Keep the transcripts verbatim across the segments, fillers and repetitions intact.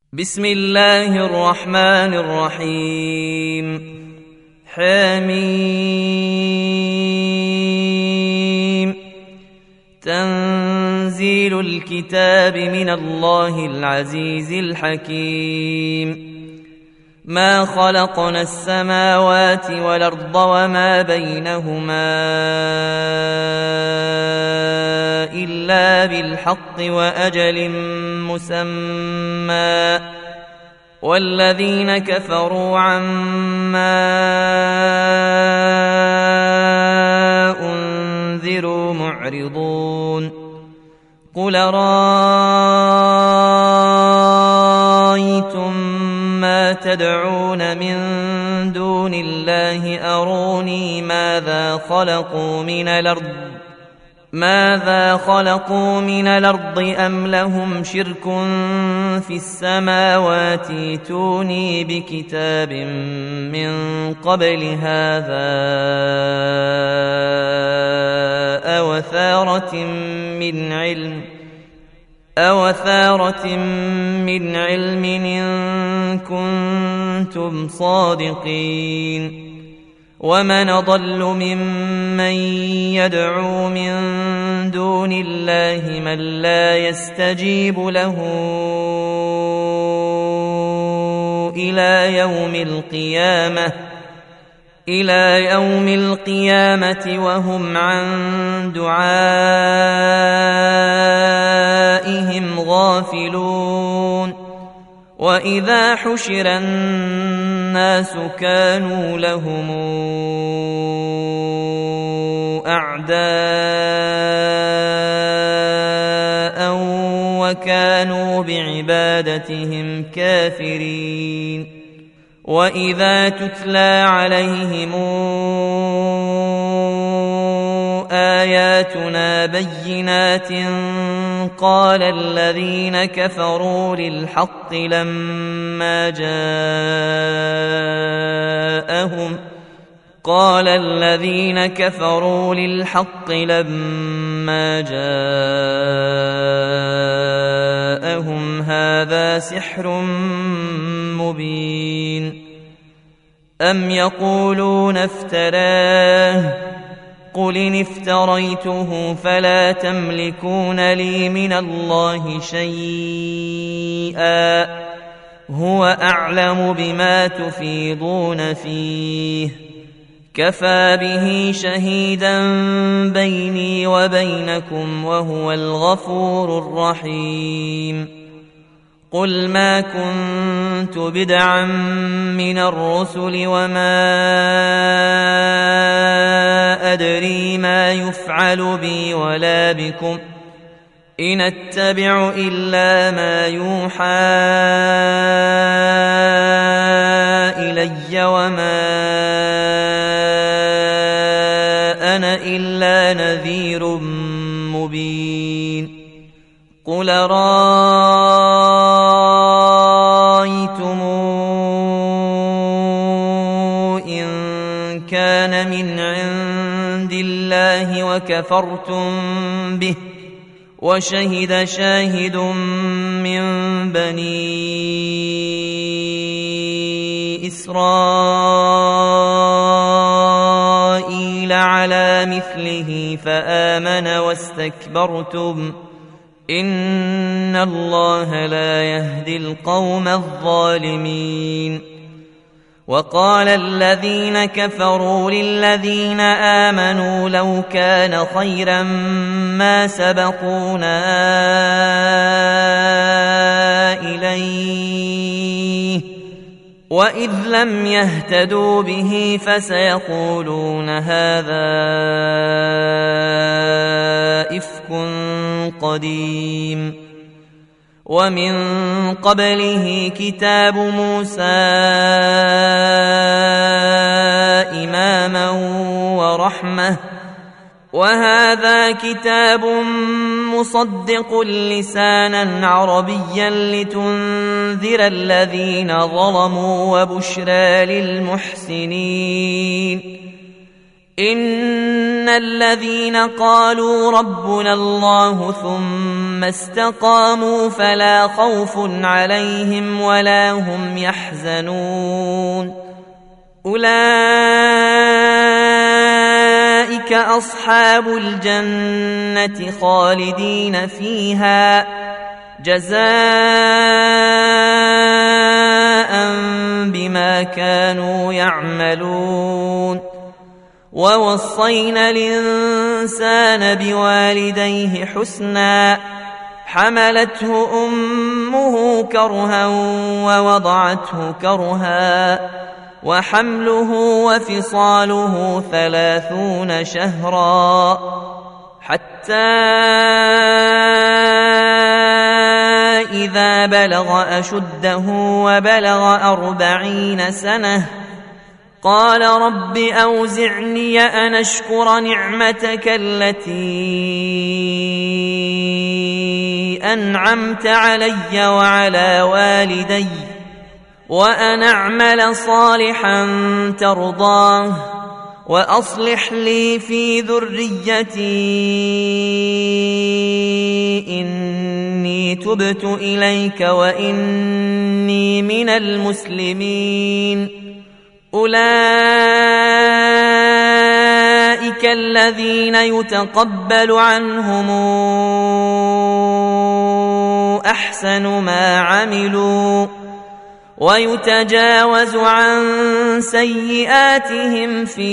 بسم الله الرحمن الرحيم حميم تنزيل الكتاب من الله العزيز الحكيم ما خلقنا السماوات والأرض وما بينهما إلا بالحق وأجل مسمى والذين كفروا عما أنذروا معرضون قل رأيتم ما تدعون من دون الله أروني ماذا خلقوا من الأرض ماذا خلقوا من الأرض أم لهم شرك في السماوات ائتوني بكتاب من قبل هذا أو أثارة من علم أو أثارة من علم إن كنتم صادقين ومن أضل ممن يدعو من دون الله من لا يستجيب له إلى يوم القيامة إلى يوم القيامة وهم عن دعائهم غافلون وإذا حشر الناس كانوا لهم أعداء وكانوا بعبادتهم كافرين وإذا تتلى عليهم آياتنا بينات قال الذين كفروا للحق لما جاءهم قال الذين كفروا للحق لما جاءهم هذا سحر مبين أم يقولون افتراه قل إن افتريته فلا تملكون لي من الله شيئا هو أعلم بما تفيضون فيه كفى به شهيدا بيني وبينكم وهو الغفور الرحيم قل ما كنت بدعا من الرسل وما أدري ما يفعل بي ولا بكم إن أتبع إلا ما يوحى إلي وما أنا إلا نذير مبين قل رأيتم إن كان من عند الله وكفرتم به وشهد شاهد من بني إسرائيل على مثله فآمن واستكبرتم إن الله لا يهدي القوم الظالمين وقال الذين كفروا للذين آمنوا لو كان خيرا ما سبقونا إليه وإذ لم يهتدوا به فسيقولون هذا إفك قديم ومن قبله كتاب موسى إماما ورحمة وهذا كتاب مصدق لسانا عربيا لتنذر الذين ظلموا وبشرى للمحسنين إن الذين قالوا ربنا الله ثم استقاموا فلا خوف عليهم ولا هم يحزنون أولئك أصحاب الجنة خالدين فيها جزاء بما كانوا يعملون ووصينا الإنسان بوالديه حسنا حملته أمه كرها ووضعته كرها وحمله وفصاله ثلاثون شهرا حتى إذا بلغ أشده وبلغ أربعين سنة قال رب أوزعني أن أشكر نعمتك التي أنعمت علي وعلى والدي وأن أعمل صالحا ترضاه وأصلح لي في ذريتي إني تبت إليك وإني من المسلمين أولئك الذين يتقبل عنهم أحسن ما عملوا ويتجاوز عن سيئاتهم في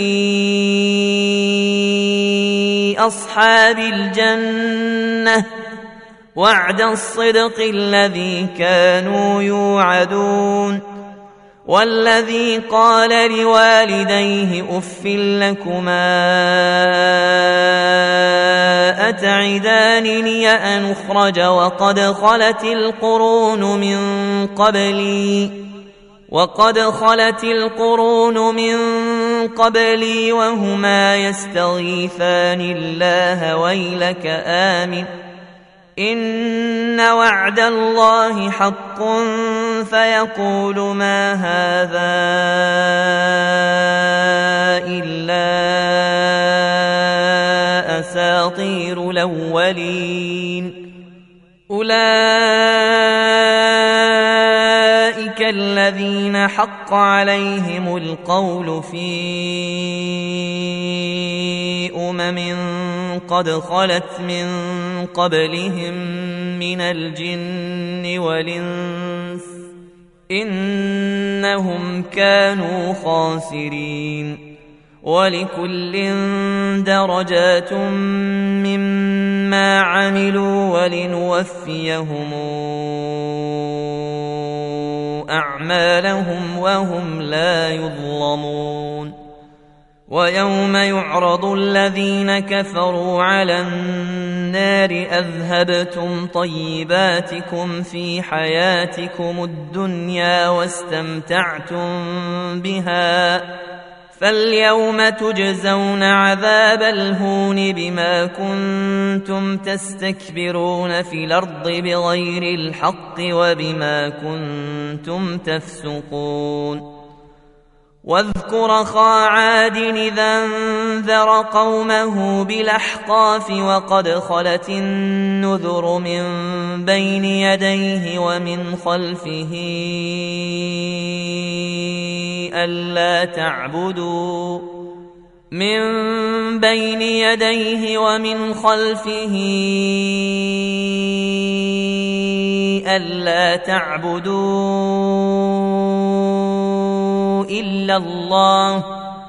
أصحاب الجنة وعد الصدق الذي كانوا يوعدون والذي قال لوالديه أف لكما أتعدانني أن أخرج وقد خلت القرون من قبلي وقد خلت القرون من قبلي وهما يستغيثان الله ويلك آمن إن وعد الله حق فيقول ما هذا إلا أساطير الأولين أولئك الذين حق عليهم القول في أمم قد خلت من قبلهم من الجن والإنس إنهم كانوا خاسرين ولكل درجات مما عملوا ولنوفيهم أعمالهم وهم لا يظلمون ويوم يعرض الذين كفروا على النار أذهبتم طيباتكم في حياتكم الدنيا واستمتعتم بها فاليوم تجزون عذاب الهون بما كنتم تستكبرون في الأرض بغير الحق وبما كنتم تفسقون واذكر أخا عاد إذا انذر قومه بالأحقاف وقد خلت النذر من بين يديه ومن خلفه ألا تعبدوا من بين يديه ومن خلفه ألا تعبدوا إلا الله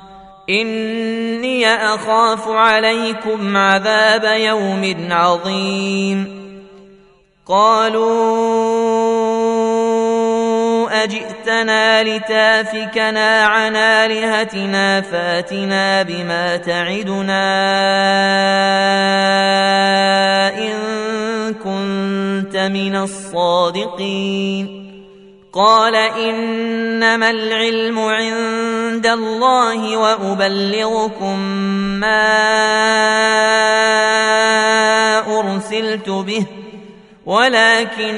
إني أخاف عليكم عذاب يوم عظيم قالوا أجئتنا لتافكنا عن آلهتنا فاتنا بما تعدنا إن كنت من الصادقين قال إنما العلم عند الله وأبلغكم ما أرسلت به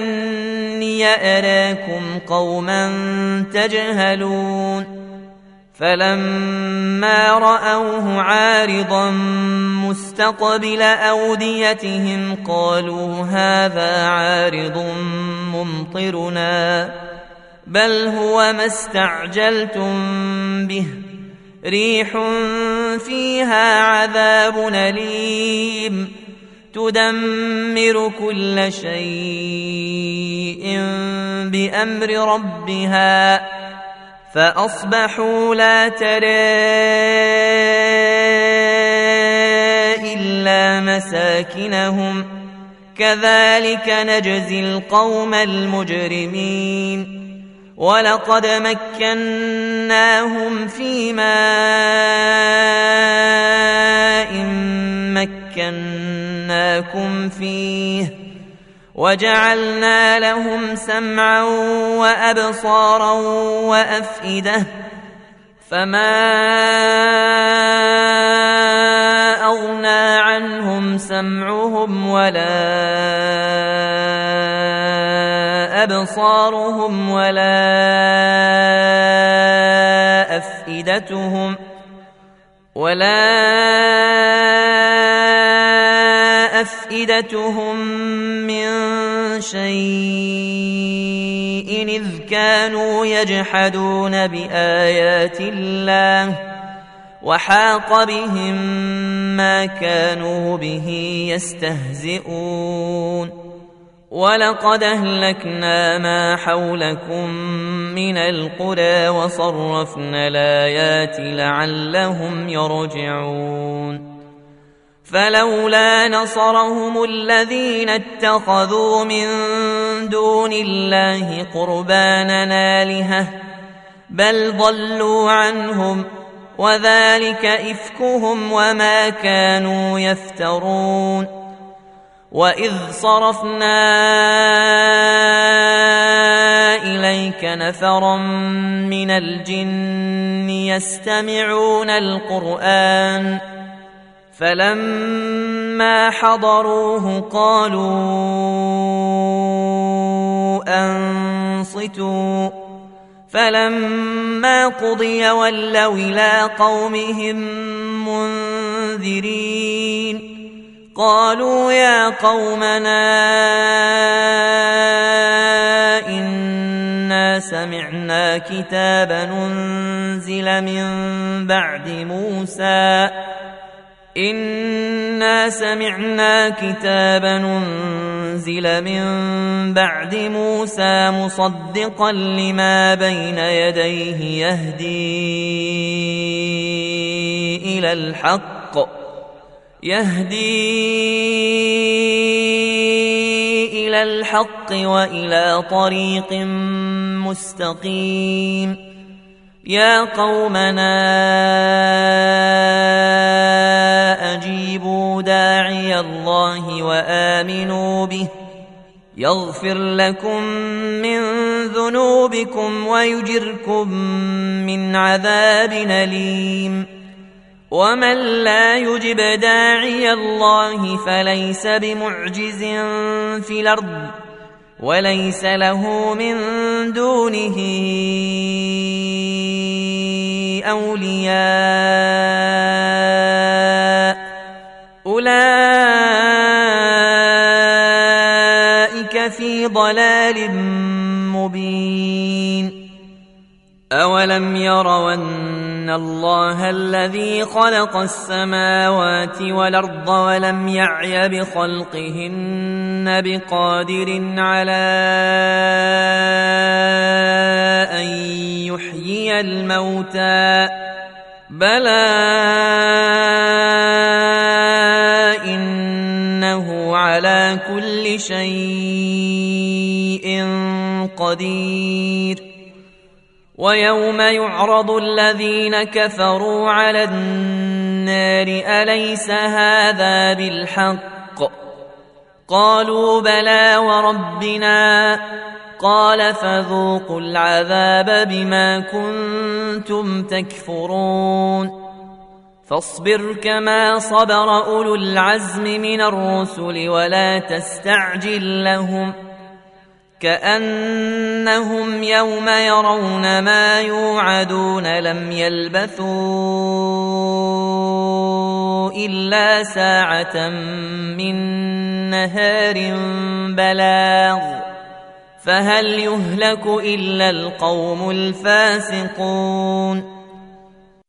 ولكني أراكم قوما تجهلون فلما رأوه عارضا مستقبل أوديتهم قالوا هذا عارض ممطرنا بل هو ما استعجلتم به ريح فيها عذاب أليم تدمر كل شيء بأمر ربها فأصبحوا لا ترى إلا مساكنهم كذلك نجزي القوم المجرمين ولقد مكناهم في ماء مكناكم فيه وجعلنا لهم سمعا وأبصارا وأفئدة فما أغنى عنهم سمعهم ولا أبصارهم ولا أفئدتهم ولا أفئدتهم من شيء إذ كانوا يجحدون بآيات الله وحاق بهم ما كانوا به يستهزئون ولقد أهلكنا ما حولكم من القرى وصرفنا الآيات لعلهم يرجعون فلولا نصرهم الذين اتخذوا من دون الله قربانا آلهة بل ضلوا عنهم وذلك إفكهم وما كانوا يفترون وإذ صرفنا إليك نفرا من الجن يستمعون القرآن فلما حضروه قالوا أنصتوا فلما قضي ولوا إلى قومهم منذرين قالوا يا قومنا إنا سمعنا كتابا أنزل من بعد موسى إنا سمعنا كتابا أنزل من بعد موسى مصدقا لما بين يديه يهدي إلى الحق يهدي إلى الحق وإلى طريق مستقيم يا قومنا أجيبوا داعي الله وآمنوا به يغفر لكم من ذنوبكم ويجركم من عذاب أليم ومن لا يجب داعي الله فليس بمعجز في الأرض وليس له من دونه أولياء أولئك في ضلال مبين أولم يروا أن الله الذي خلق السماوات والأرض ولم يعي بخلقهن بقادر على أن يحيي الموتى بلى إنه على كل شيء قدير ويوم يعرض الذين كفروا على النار أليس هذا بالحق قالوا بلى وربنا قال فذوقوا العذاب بما كنتم تكفرون فاصبر كما صبر أولو العزم من الرسل ولا تستعجل لهم كأنهم يوم يرون ما يوعدون لم يلبثوا إلا ساعة من نهار بلاغ فهل يهلك إلا القوم الفاسقون